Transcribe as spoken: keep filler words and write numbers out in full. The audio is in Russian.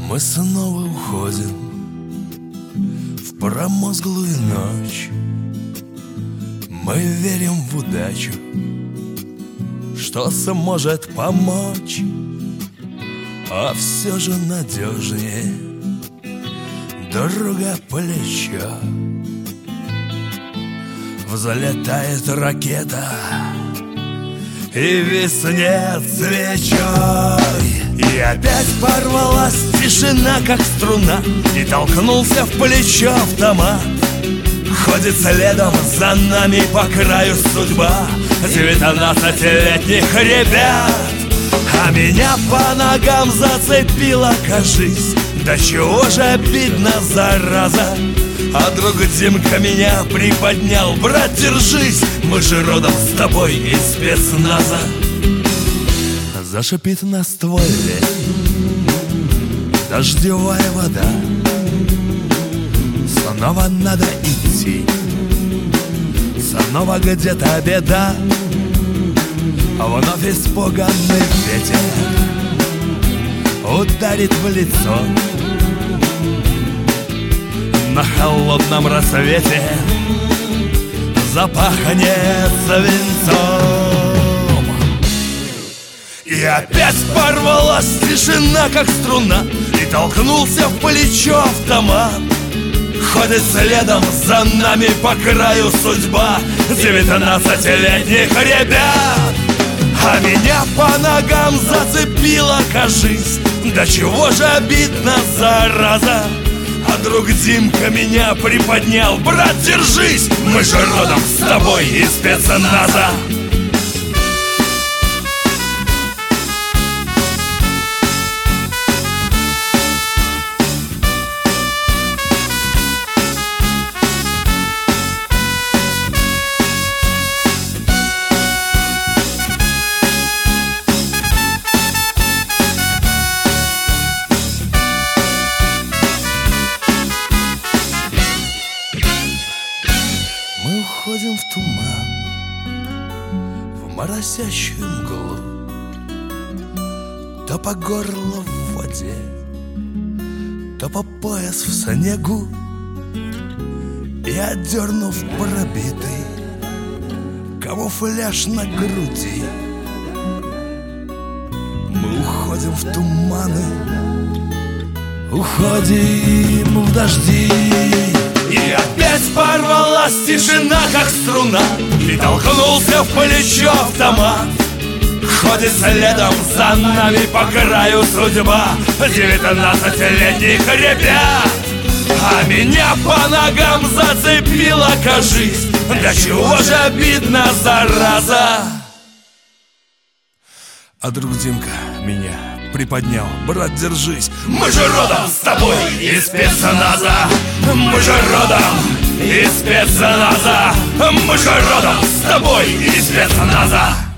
Мы снова уходим в промозглую ночь. Мы верим в удачу, что сможет помочь. А все же надежнее друга плечо. Взлетает ракета и виснет свечой. И опять порвалась тишина, как струна, и толкнулся в плечо автомат. Ходит следом за нами по краю судьба девятнадцатилетних ребят. А меня по ногам зацепила, кажись, да чего же обидно, зараза. А друг Димка меня приподнял: брат, держись, мы же родом с тобой из спецназа. Зашипит на стволе дождевая вода. Снова надо идти, снова где-то беда. Вновь испуганный ветер ударит в лицо. На холодном рассвете запахнет свинцом. И опять порвалась тишина, как струна, и толкнулся в плечо автомат. Ходит следом за нами по краю судьба девятнадцатилетних ребят. А меня по ногам зацепила, кажись, да чего же обидно, зараза. А друг Димка меня приподнял: брат, держись, мы же родом с тобой из спецназа. Мы уходим в туман, в моросящую мглу, то по горло в воде, то по пояс в снегу. И отдернув пробитый камуфляж на груди, мы уходим в туманы, уходим в дожди. И опять порвалась тишина, как струна, и толкнулся в плечо автомат. Ходит следом за нами по краю судьба девятнадцатилетних ребят. А меня по ногам зацепила, кажись, да чего же обидно, зараза. А друг Димка меня приподнял: брат, держись, мы же родом с тобой из спецназа. Мы же родом из спецназа. Мы же родом с тобой из спецназа.